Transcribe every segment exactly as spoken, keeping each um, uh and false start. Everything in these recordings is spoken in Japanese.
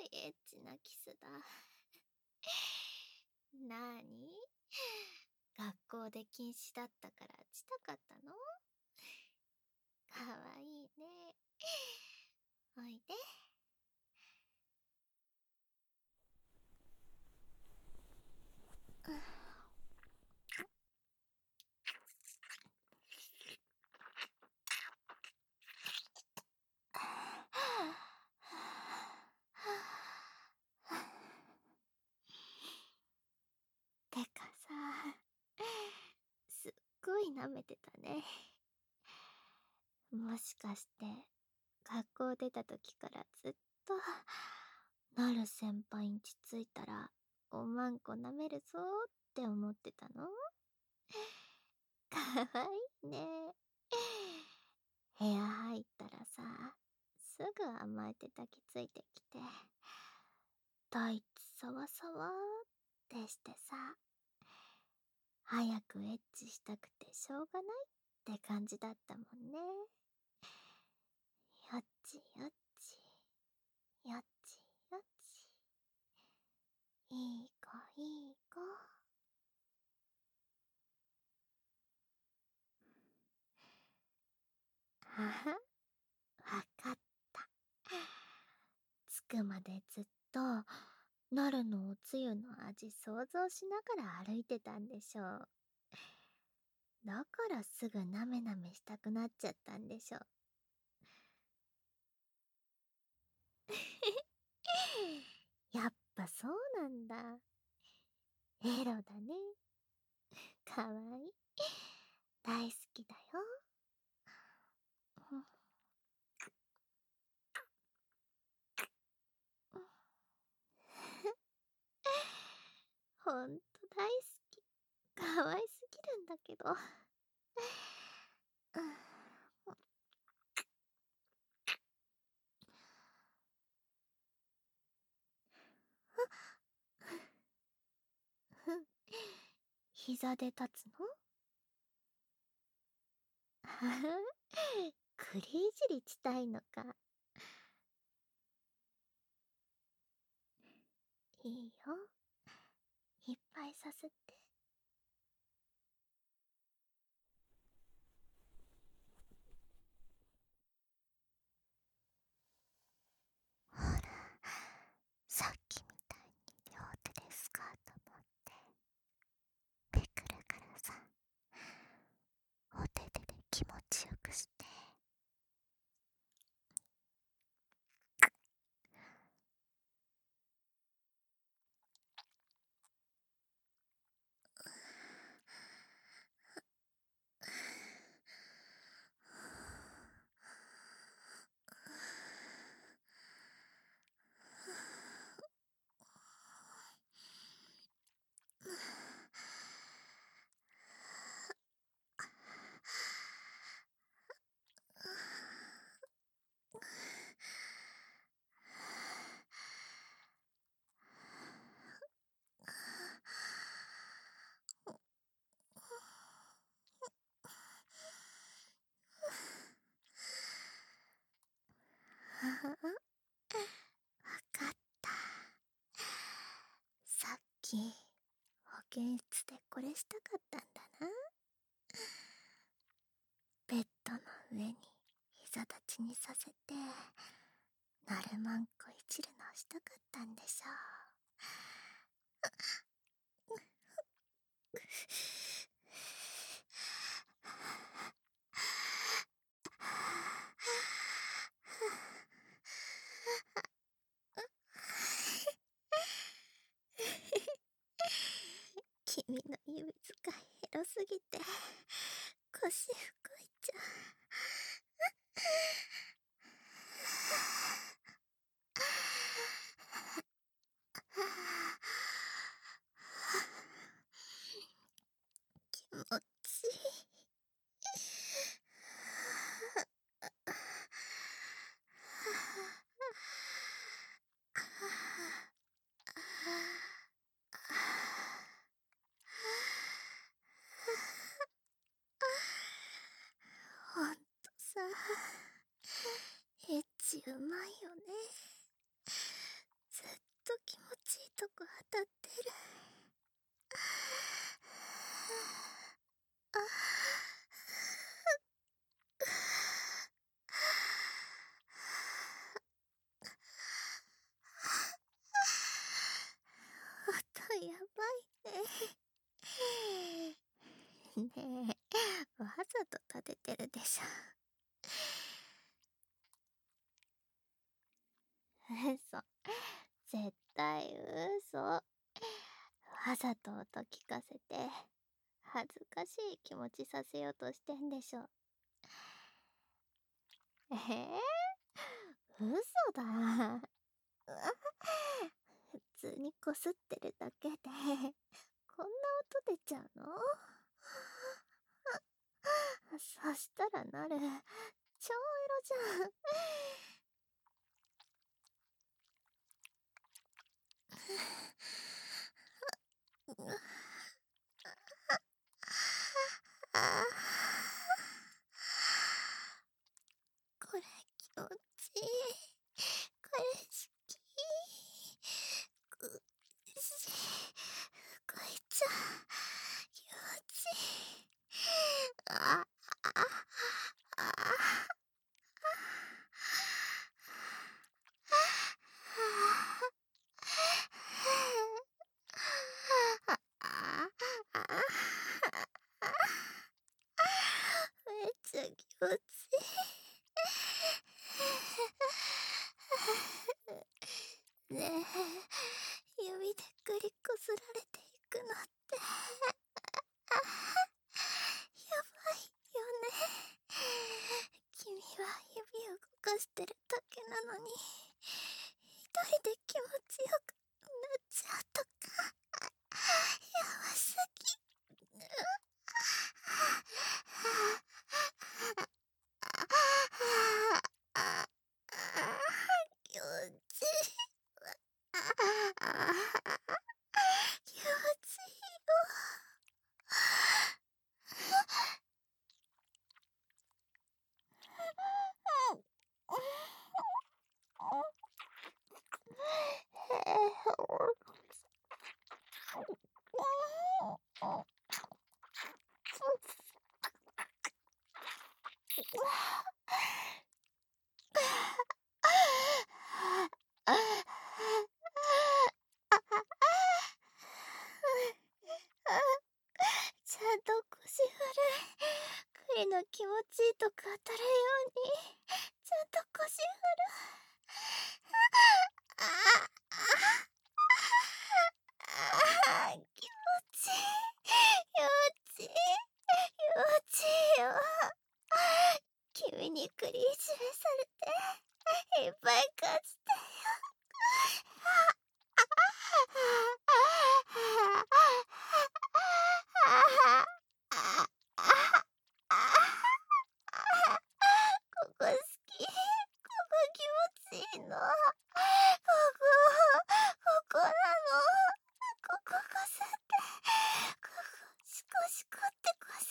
いエッチなキスだ。なーに？学校で禁止だったからしたかったの？かわいいね。おいで。てかさ、すっごい舐めてたね。もしかして学校出た時からずっとなる先輩んち着いたらおまんこ舐めるぞって思ってたの？かわいいね。部屋入ったらさ、すぐ甘えて抱きついてきて、タイツサワサワってしてさ、早くエッチしたくてしょうがないって感じだったもんね。よっちよっち、よっちよっち。いい子いい子。はは、わかった。着くまでずっと、なるのおつゆの味想像しながら歩いてたんでしょう。だからすぐなめなめしたくなっちゃったんでしょ。やっぱそうなんだ。エロだね。かわいい。大好きだよ。ほんと大好き。かわいすぎるんだけど。膝で立つの？クリいじりしたいのか。いいよ。いっぱいさせて。ほら、さっきみたいに両手でスカート持ってめくるからさ、お手手で気持ちよくして。わかった。さっき保健室でこれしたかったんだな。ベッドの上に膝立ちにさせてなるまんこいじるのしたかったんでしょう。君の指使いエロすぎて腰動いちゃう。気持ちいい。 とこ当たってる。あ音やばいね。ねえ、わざと立ててるでしょ。嘘。絶対嘘。わざと音聞かせて、恥ずかしい気持ちさせようとしてんでしょ。えー、嘘だ。普通にこすってるだけで、こんな音出ちゃうの？そしたらなる、超エロじゃん。あこれ気持ちいい。これ好き。くし、こいつ気持ちいい。ああああめっちゃ気持ちいい。ねえ、指でぐりこすられていくのってやばいよね。君は指を動かしてるだけなのに、一人で気持ちよくなっちゃうとか、やばすぎ。気持ちいい。気持ちいいよ。ちゃんと腰振る。栗の気持ちいいとこ当たるように、ちゃんと腰振る。ああ気持ちいい。気持ちいい。気持ちいいよ。君に栗いじめされて、いっぱい勝ちたよ。ここ好き。ここ気持ちいいの。ここ、ここなの。こここすって。ここ、シコシコってこすって。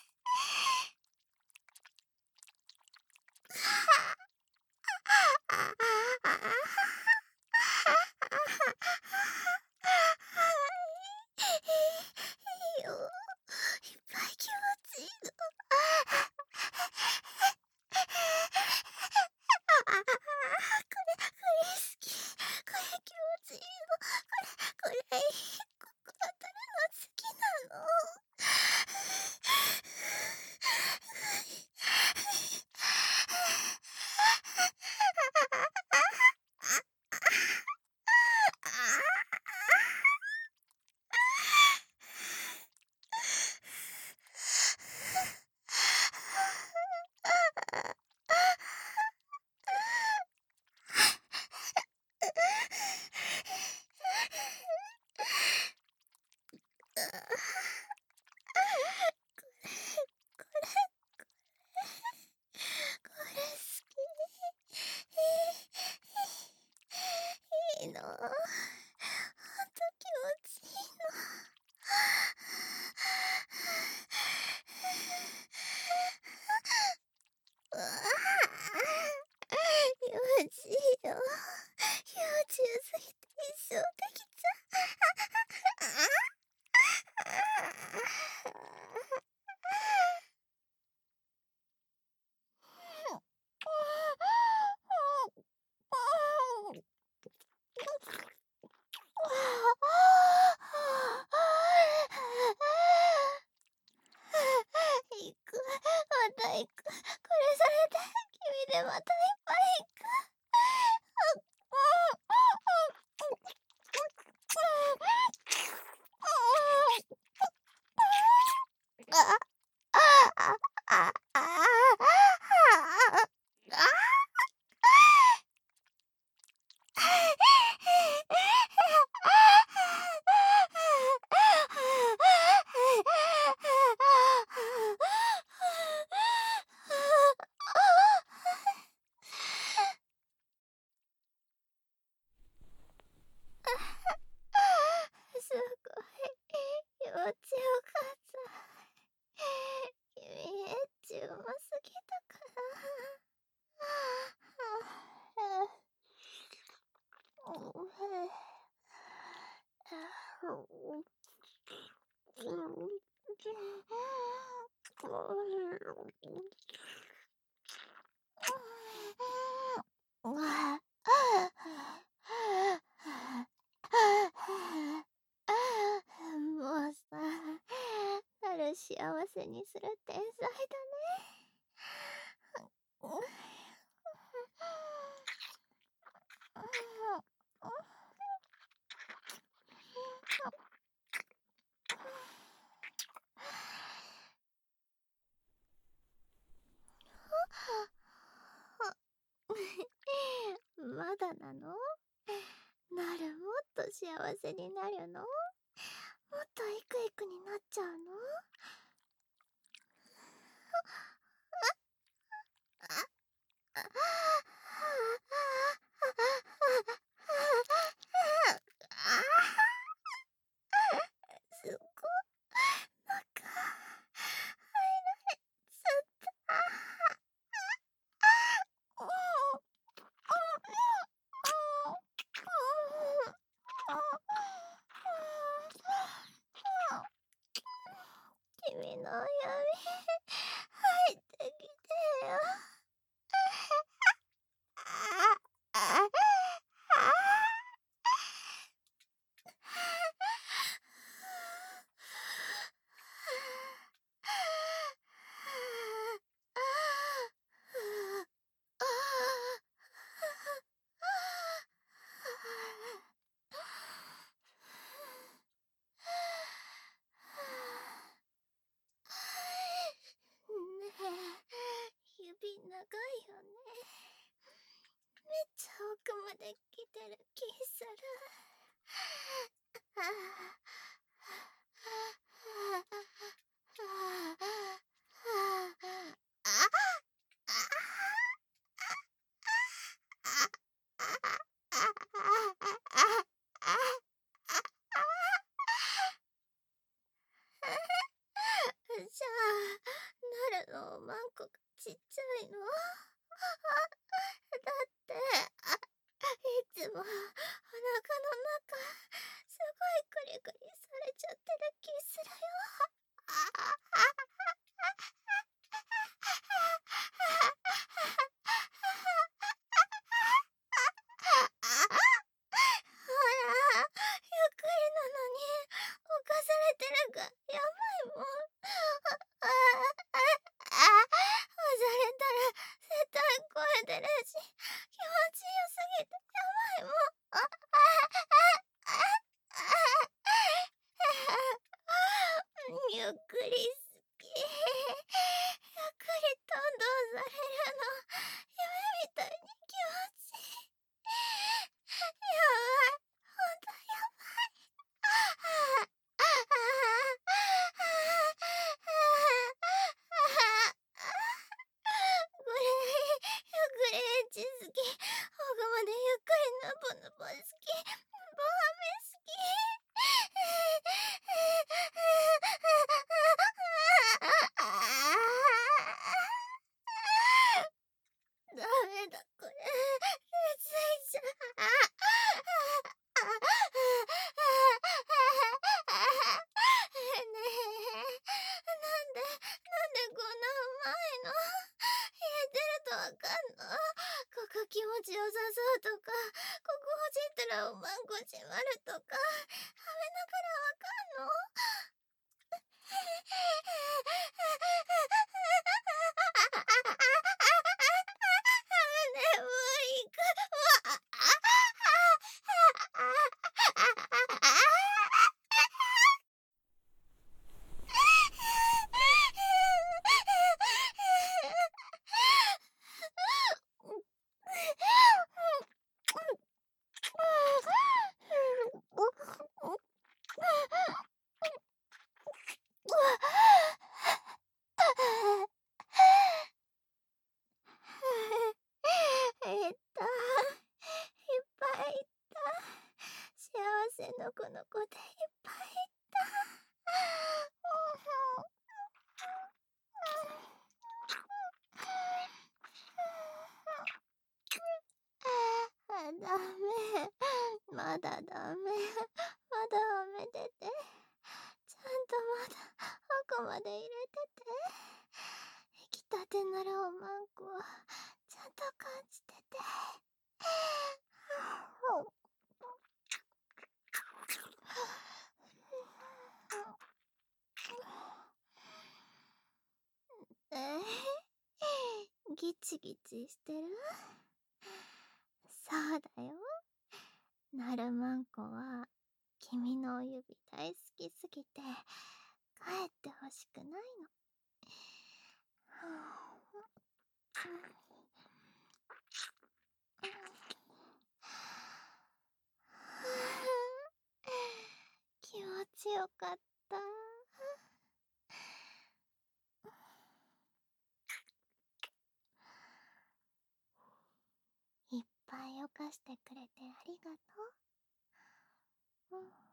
いいよ。いっぱい気持ちいいの。これ、これ好き。これ気持ちいいの。これ、これ、ここ当たるの好きなの。これ好き。いいの。ほんと気持ちいいの。うわ気持ちいいよ。気持ちよすぎて一生でき行く、また行く。これされて、君でまたいっぱい行く。すごい気持ちよかった。君エッチうますぎたからもうさ、なる幸せにする天才だね。まだなの？なるもっと幸せになるの？もっとイクイクになっちゃうの？すっごなんか入られちゃった。君のお指入ってきてよ。ねえ、指長いよね。めっちゃ奥まで来てる気する。じゃあ、なるのおまんこがちっちゃいの？だっていつもお腹の中すごいクリクリされちゃってる気するよ。ほら、ゆっくりなのに犯されてるがやばいもん。ああ、押されたら絶対声出るし、気持ちよすぎてやばいもん。ゆっくり好き。ゆっくりとどうされるの夢みたいに気持ちいい。やばい、ほんとやばい。これゆっくりエッチ好き。奥までゆっくりぬぼぬぼ好き。ボハメ好き。ダメだこれ。ついちゃう。ねえ、なんでなんでこんなうまいの？入れてるとわかんの？ここ気持ちよさそうとか、ここほいたらおまんこ閉まるとか、はめながらわかんの？眠いくわ。えっと、いっぱいいった。幸せのこの子でいっぱいいった。あ、ダメ。まだダメ。まだはめてて。ちゃんとまだ奥まで入れてて。出来たてならおまんこはちゃんと感じてて。えー、ギチギチしてる？そうだよ。なるまんこは君のお指大好きすぎて帰ってほしくないの。気持ちよかった。いっぱいよかしてくれてありがとう。うん